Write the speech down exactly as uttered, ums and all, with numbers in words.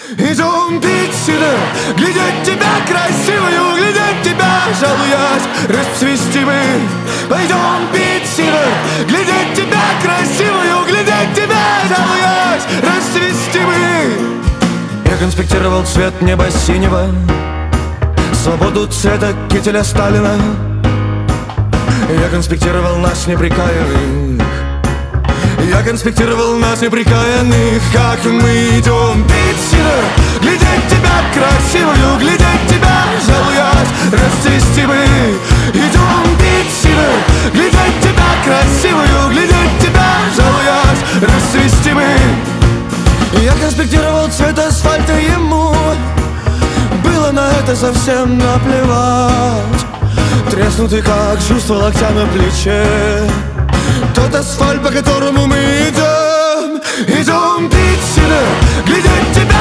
Идем пить сюда, глядеть тебя красивую, глядеть тебя, жалуясь, расцвести бы. Пойдем пить сюда, глядеть тебя красивую, глядеть тебя, жалуясь, расцвести бы. Я конспектировал цвет неба синего, свободу цвета кителя Сталина. Я конспектировал нас неприкаянных, я конспектировал нас неприкаянных, как мы идем пить сюда, глядеть тебя красивую, глядеть тебя, жалуясь, расцвести бы. Идем пить сюда, глядеть тебя красивую, глядеть тебя, жалуясь, расцвести бы. Я конспектировал цвет асфальта ему, было на это совсем наплевать. Треснутый как чувство локтя на плече, тот асфальт, по которому мы идем. Идем пить сюда, глядеть тебя